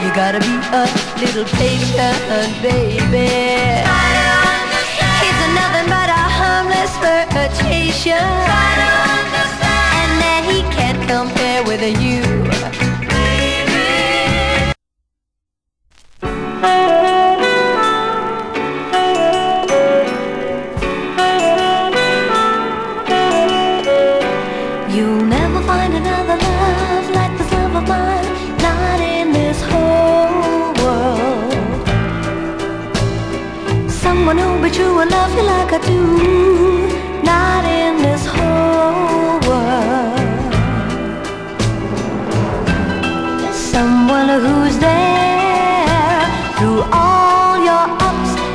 You gotta be a little patient, baby. He's nothing but a harmless flirtation, and that he can't compare with you. You'll never find another love like this love of mine, not in this whole world. Someone who'll be true and love you like I do, not in this whole world. Someone who's there